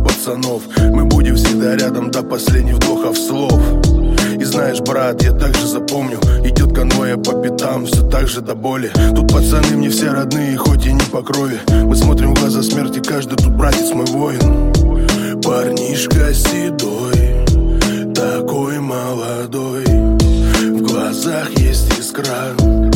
пацанов. Мы будем всегда рядом до последних вдохов слов. И знаешь, брат, я также запомню, идет конвоя по пятам, все так же до боли. Тут пацаны мне все родные, хоть и не по крови. Мы смотрим в глаза смерти, каждый тут братец мой воин. Парнишка седой, такой молодой, в глазах есть искра.